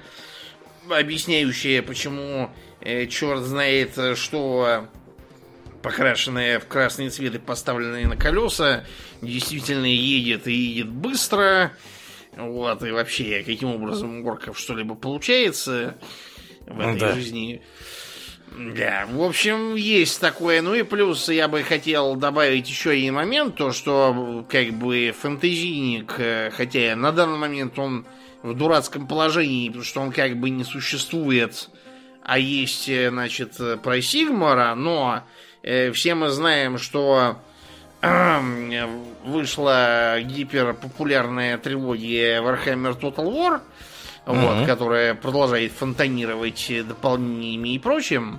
объясняющее, почему э, черт знает, э, что покрашенное в красный цвет и поставленное на колеса действительно едет и едет быстро. Вот, и вообще, каким образом у орков что-либо получается в этой Да. жизни. Да, в общем, есть такое. Ну и плюс я бы хотел добавить еще один момент, то что как бы фэнтезийник, э, хотя на данный момент он в дурацком положении, потому что он как бы не существует, а есть, э, значит, э, про Сигмара, но э, все мы знаем, что э, вышла гиперпопулярная трилогия Warhammer Total War, вот, Мгм. которая продолжает фонтанировать э, дополнениями и прочим.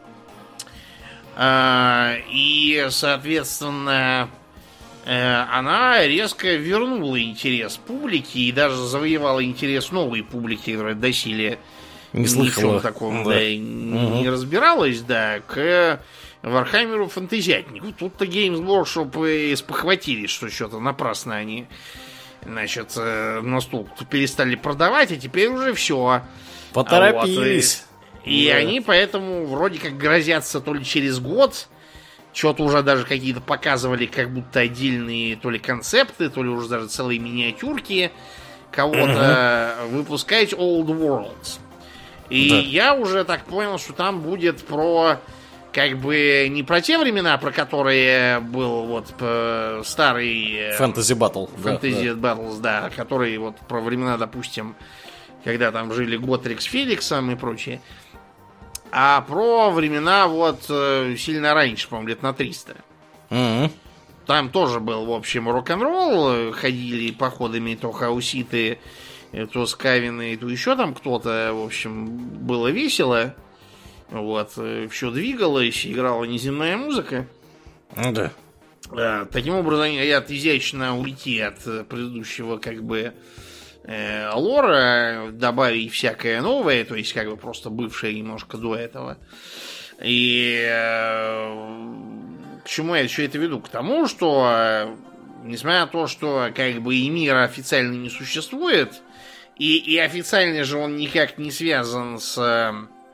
А, и, соответственно, э, она резко вернула интерес публики и даже завоевала интерес новой публики, которая доселе Не ни в чем слышала. таком Да. да, и не не разбиралась, да, к Вархаммеру фантазиатнику. Тут-то Games Workshop и спохватились, что что-то напрасно они, значит, э, настолько перестали продавать, а теперь уже все. Поторопились. И Да. они поэтому вроде как грозятся то ли через год, что-то уже даже какие-то показывали, как будто отдельные то ли концепты, то ли уже даже целые миниатюрки кого-то выпускать Old Worlds. И Да. я уже так понял, что там будет про как бы не про те времена, про которые был вот э, старый э, Фэнтези Баттл. Fantasy Battles, да, которые вот про времена, допустим, когда там жили Готрик с Феликсом и прочее. А про времена вот э, сильно раньше, по-моему, лет на триста. Мгм. там тоже был, в общем, рок-н-ролл. Ходили походами то хауситы, то скавины, то еще там кто-то. В общем, было весело. Вот. Все двигалось, играла неземная музыка. Да. А, таким образом, хотят изящно уйти от предыдущего, как бы, э, лора, добавить всякое новое, то есть, как бы, просто бывшее немножко до этого. И э, к чему я все это веду? К тому, что, э, несмотря на то, что, как бы, и мир официально не существует, и, и официально же он никак не связан с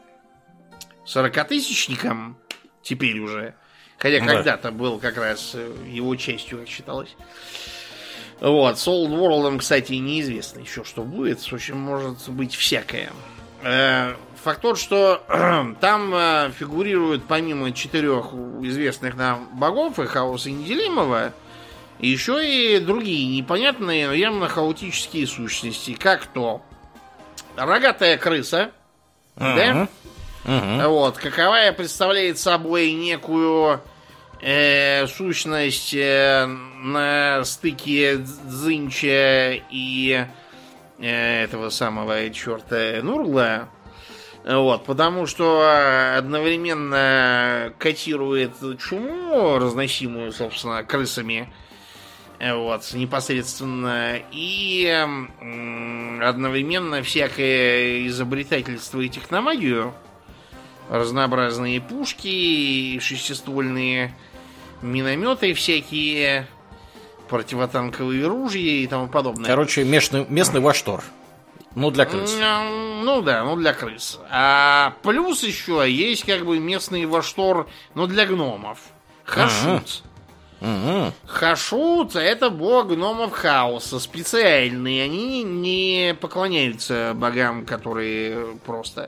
сорокатысячником, теперь уже, хотя да. когда-то был как раз его частью, как считалось. Вот, с Old World, кстати, неизвестно еще, что будет. В общем, может быть всякое. Факт тот, что там фигурируют помимо четырех известных нам богов и хаоса неделимого, еще и другие непонятные, но явно хаотические сущности. Как то рогатая крыса, uh-huh. да? Uh-huh. Вот, каковая представляет собой некую э, сущность э, на стыке Дзинча и э, этого самого черта Нургла. Вот, потому что одновременно котирует чуму, разносимую, собственно, крысами, вот, непосредственно, и м, одновременно всякое изобретательство и техномагию, разнообразные пушки, шестиствольные минометы всякие, противотанковые ружья и тому подобное. Короче, местный, местный Ваштор. Ну, для крыс. Ну да, ну для крыс. А плюс еще есть как бы местный Ваштор, но для гномов. Хашут. Угу. Хашут — это бог гномов хаоса. Специальные. Они не поклоняются богам, которые просто...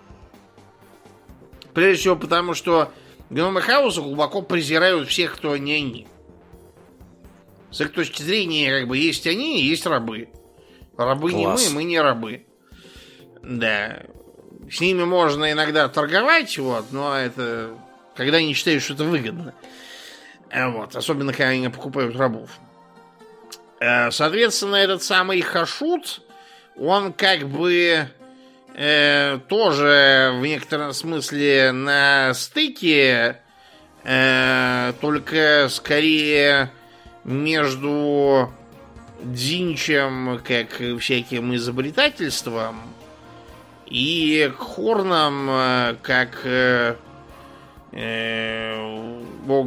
Прежде всего потому, что гномы хаоса глубоко презирают всех, кто не они. С их точки зрения, как бы, есть они и есть рабы. Рабы Класс. не мы, мы не рабы. Да. С ними можно иногда торговать, вот, но это когда они считают, что это выгодно. Вот. Особенно, когда они покупают рабов. Соответственно, этот самый Хашут, он как бы э, тоже в некотором смысле на стыке, э, только скорее между Дзинчем, как всяким изобретательством, и Хорном, как э, э,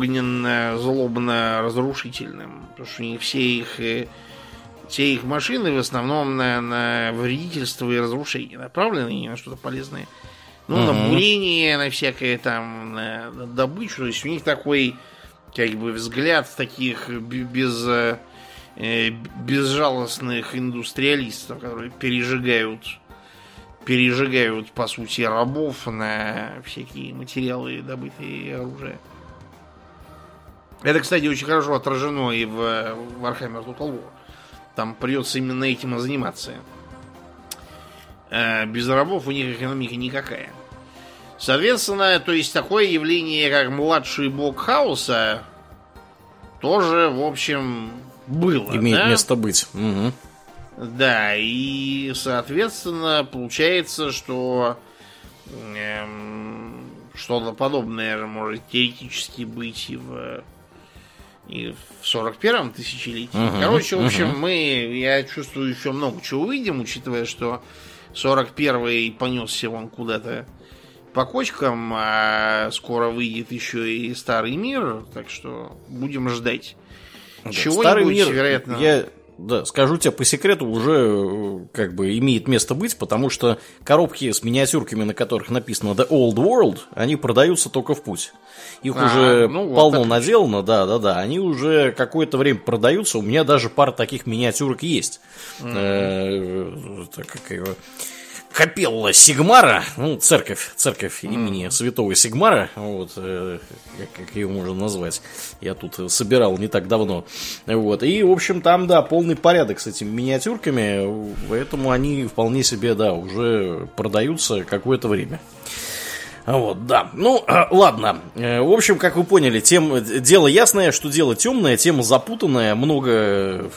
огненно-злобно-разрушительным. Потому что у них все их, э, все их машины в основном на, на вредительство и разрушение направлены, не на что-то полезное. Ну, uh-huh. на бурение, на всякое там, на, на добычу. То есть у них такой, как бы, взгляд таких без... безжалостных индустриалистов, которые пережигают, пережигают, по сути, рабов на всякие материалы, добытые оружие. Это, кстати, очень хорошо отражено и в Warhammer Total War. Там придется именно этим и заниматься. Без рабов у них экономика никакая. Соответственно, то есть такое явление, как младший бог хаоса, тоже, в общем... было, имеет да? место быть. Угу. Да, и, соответственно, получается, что эм, что-то подобное может теоретически быть и в, и в сорок первом тысячелетии. Угу. Короче, в общем, угу. мы, я чувствую, еще много чего увидим, учитывая, что сорок первый понесся вон куда-то по кочкам, а скоро выйдет еще и Старый мир, так что будем ждать. Чего Старый мир, вероятно... я да, скажу тебе по секрету, уже как бы имеет место быть, потому что коробки с миниатюрками, на которых написано The Old World, они продаются только в путь. Их а, уже ну полно вот наделано, да-да-да, они уже какое-то время продаются, у меня даже пара таких миниатюрок есть. Mm-hmm. Так как его... Капелла Сигмара, ну, церковь, церковь mm. имени святого Сигмара, вот, э, как, как ее можно назвать, я тут собирал не так давно, вот, и, в общем, там, да, полный порядок с этими миниатюрками, поэтому они вполне себе, да, уже продаются какое-то время. Вот, да. Ну, ладно. В общем, как вы поняли, тем, дело ясное, что дело темное, тема запутанная, много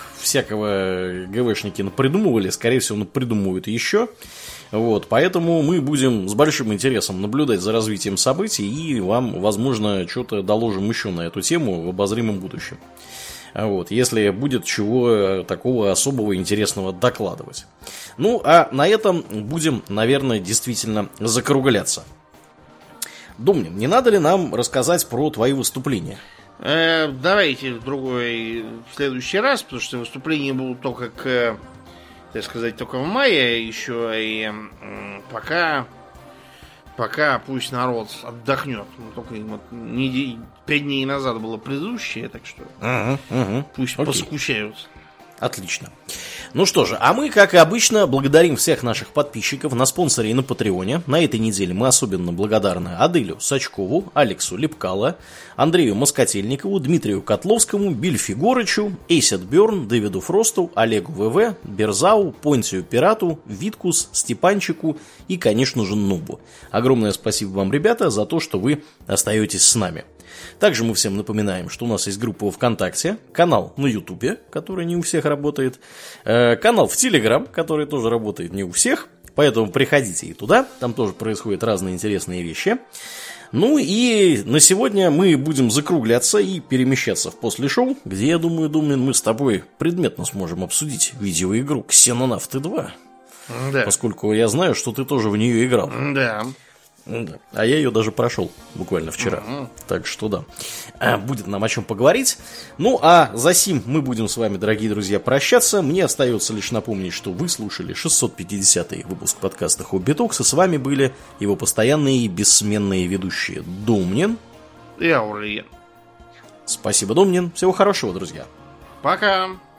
всякого ГВшники напридумывали, скорее всего, напридумывают еще. Вот, поэтому мы будем с большим интересом наблюдать за развитием событий и вам, возможно, что-то доложим еще на эту тему в обозримом будущем. Вот, если будет чего такого особого интересного докладывать. Ну, а на этом будем, наверное, действительно закругляться. Домнин, не надо ли нам рассказать про твои выступления? Э, давайте в другой, в следующий раз, потому что выступления будут только к, так сказать, только в мае еще, и э, пока, пока пусть народ отдохнет. Ну, только вот недель, пять дней назад было предыдущее, так что угу, угу. пусть Окей. поскучают. Отлично. Ну что же, а мы, как и обычно, благодарим всех наших подписчиков на спонсоре и на Патреоне. На этой неделе мы особенно благодарны Аделю Сачкову, Алексу Лепкало, Андрею Москотельникову, Дмитрию Котловскому, Бильфи Горычу, Эйсет Бёрн, Дэвиду Фросту, Олегу ВВ, Берзау, Понтию Пирату, Виткус, Степанчику и, конечно же, Нубу. Огромное спасибо вам, ребята, за то, что вы остаетесь с нами. Также мы всем напоминаем, что у нас есть группа ВКонтакте, канал на Ютубе, который не у всех работает, э, канал в Телеграм, который тоже работает не у всех, поэтому приходите и туда, там тоже происходят разные интересные вещи. Ну и на сегодня мы будем закругляться и перемещаться в после шоу, где, я думаю, Домнин, мы с тобой предметно сможем обсудить видеоигру Ксенонавты два. Да. Поскольку я знаю, что ты тоже в нее играл. Да. Да. А я ее даже прошел буквально вчера. Uh-huh. Так что да, а, будет нам о чем поговорить. Ну а за сим мы будем с вами, дорогие друзья, прощаться. Мне остается лишь напомнить, что вы слушали шестьсот пятидесятый выпуск подкаста Хобби Токс, и с вами были его постоянные и бессменные ведущие Домнин и Аурлиен. Спасибо, Домнин. Всего хорошего, друзья. Пока.